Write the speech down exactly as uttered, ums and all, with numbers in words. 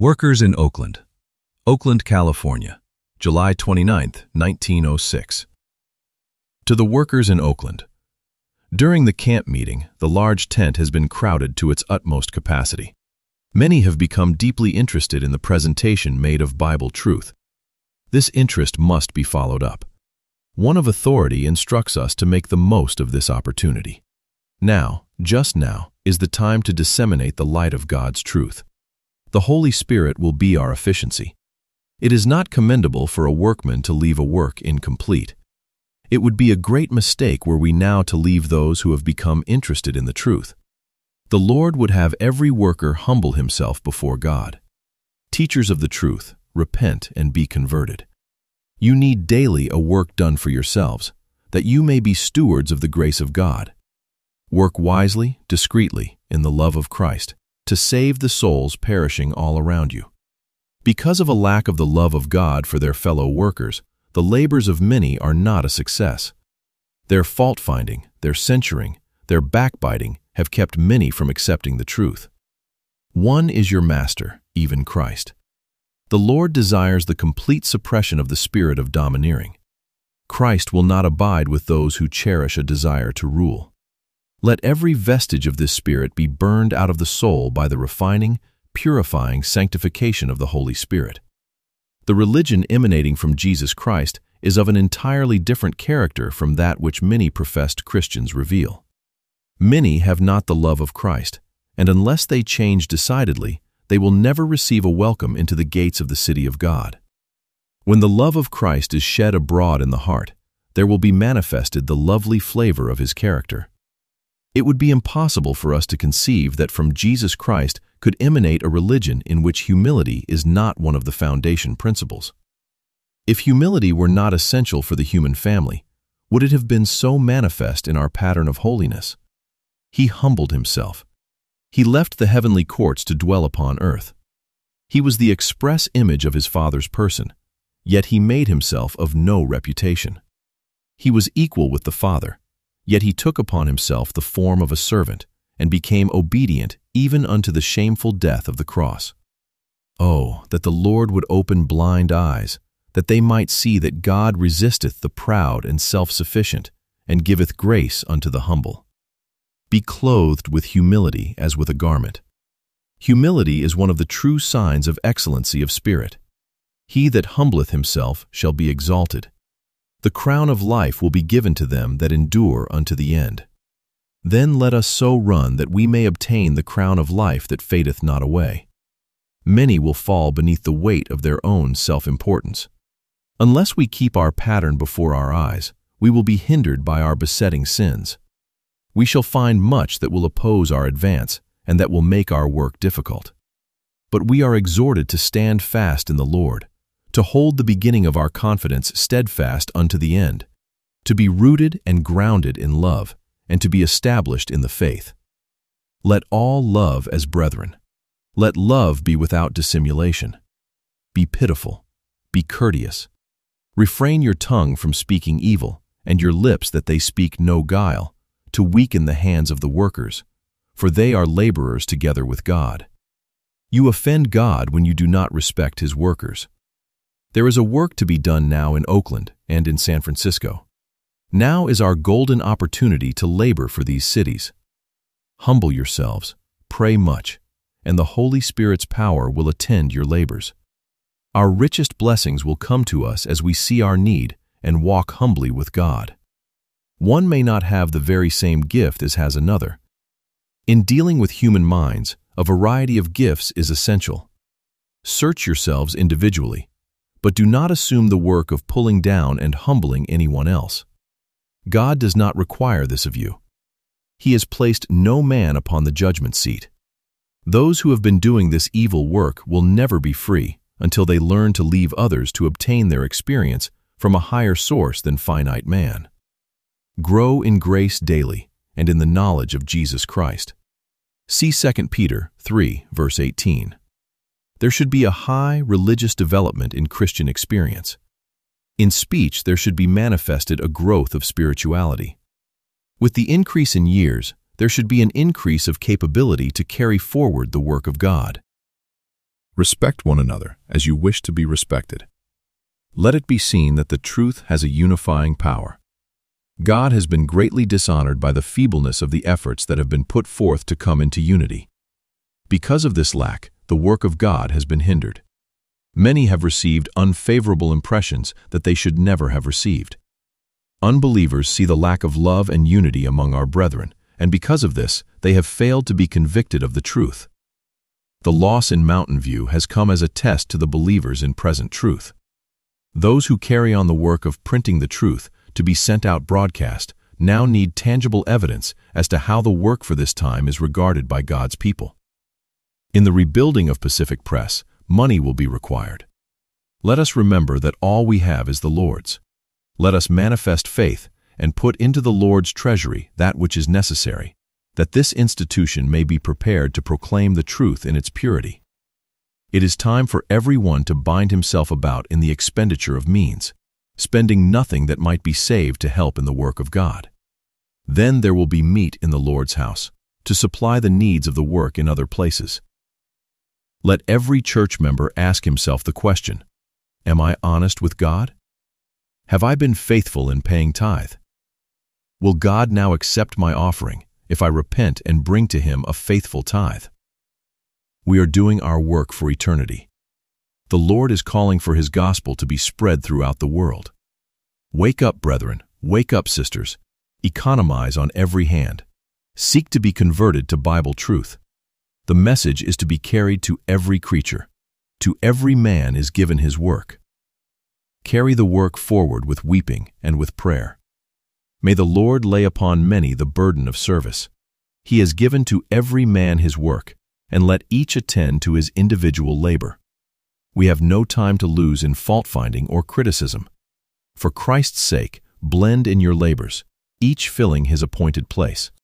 Workers in Oakland, Oakland, California, July twenty-ninth, nineteen oh six. To the workers in Oakland. During the camp meeting, the large tent has been crowded to its utmost capacity. Many have become deeply interested in the presentation made of Bible truth. This interest must be followed up. One of authority instructs us to make the most of this opportunity. Now, just now, is the time to disseminate the light of God's truth. The Holy Spirit will be our efficiency. It is not commendable for a workman to leave a work incomplete. It would be a great mistake were we now to leave those who have become interested in the truth. The Lord would have every worker humble himself before God. Teachers of the truth, repent and be converted. You need daily a work done for yourselves, that you may be stewards of the grace of God. Work wisely, discreetly, in the love of Christ, to save the souls perishing all around you. Because of a lack of the love of God for their fellow workers, the labors of many are not a success. Their fault-finding, their censuring, their backbiting have kept many from accepting the truth. One is your master, even Christ. The Lord desires the complete suppression of the spirit of domineering. Christ will not abide with those who cherish a desire to rule. Let every vestige of this spirit be burned out of the soul by the refining, purifying sanctification of the Holy Spirit. The religion emanating from Jesus Christ is of an entirely different character from that which many professed Christians reveal. Many have not the love of Christ, and unless they change decidedly, they will never receive a welcome into the gates of the city of God. When the love of Christ is shed abroad in the heart, there will be manifested the lovely flavor of his character. It would be impossible for us to conceive that from Jesus Christ could emanate a religion in which humility is not one of the foundation principles. If humility were not essential for the human family, would it have been so manifest in our pattern of holiness? He humbled himself. He left the heavenly courts to dwell upon earth. He was the express image of his Father's person, yet he made himself of no reputation. He was equal with the Father, yet he took upon himself the form of a servant and became obedient even unto the shameful death of the cross. Oh, that the Lord would open blind eyes, that they might see that God resisteth the proud and self-sufficient, and giveth grace unto the humble. Be clothed with humility as with a garment. Humility is one of the true signs of excellency of spirit. He that humbleth himself shall be exalted. The crown of life will be given to them that endure unto the end. Then let us so run that we may obtain the crown of life that fadeth not away. Many will fall beneath the weight of their own self-importance. Unless we keep our pattern before our eyes, we will be hindered by our besetting sins. We shall find much that will oppose our advance and that will make our work difficult. But we are exhorted to stand fast in the Lord, to hold the beginning of our confidence steadfast unto the end, to be rooted and grounded in love, and to be established in the faith. Let all love as brethren. Let love be without dissimulation. Be pitiful. Be courteous. Refrain your tongue from speaking evil, and your lips that they speak no guile, to weaken the hands of the workers, for they are laborers together with God. You offend God when you do not respect his workers. There is a work to be done now in Oakland and in San Francisco. Now is our golden opportunity to labor for these cities. Humble yourselves, pray much, and the Holy Spirit's power will attend your labors. Our richest blessings will come to us as we see our need and walk humbly with God. One may not have the very same gift as has another. In dealing with human minds, a variety of gifts is essential. Search yourselves individually, but do not assume the work of pulling down and humbling anyone else. God does not require this of you. He has placed no man upon the judgment seat. Those who have been doing this evil work will never be free until they learn to leave others to obtain their experience from a higher source than finite man. Grow in grace daily and in the knowledge of Jesus Christ. See Second Peter three, verse eighteen. There should be a high religious development in Christian experience. In speech, there should be manifested a growth of spirituality. With the increase in years, there should be an increase of capability to carry forward the work of God. Respect one another as you wish to be respected. Let it be seen that the truth has a unifying power. God has been greatly dishonored by the feebleness of the efforts that have been put forth to come into unity. Because of this lack, the work of God has been hindered. Many have received unfavorable impressions that they should never have received. Unbelievers see the lack of love and unity among our brethren, and because of this, they have failed to be convicted of the truth. The loss in Mountain View has come as a test to the believers in present truth. Those who carry on the work of printing the truth to be sent out broadcast now need tangible evidence as to how the work for this time is regarded by God's people. In the rebuilding of Pacific Press, money will be required. Let us remember that all we have is the Lord's. Let us manifest faith and put into the Lord's treasury that which is necessary, that this institution may be prepared to proclaim the truth in its purity. It is time for everyone to bind himself about in the expenditure of means, spending nothing that might be saved to help in the work of God. Then there will be meat in the Lord's house, to supply the needs of the work in other places. Let every church member ask himself the question, am I honest with God? Have I been faithful in paying tithe? Will God now accept my offering if I repent and bring to Him a faithful tithe? We are doing our work for eternity. The Lord is calling for His gospel to be spread throughout the world. Wake up, brethren, wake up, sisters. Economize on every hand. Seek to be converted to Bible truth. The message is to be carried to every creature. To every man is given his work. Carry the work forward with weeping and with prayer. May the Lord lay upon many the burden of service. He has given to every man his work, and let each attend to his individual labor. We have no time to lose in fault-finding or criticism. For Christ's sake, blend in your labors, each filling his appointed place.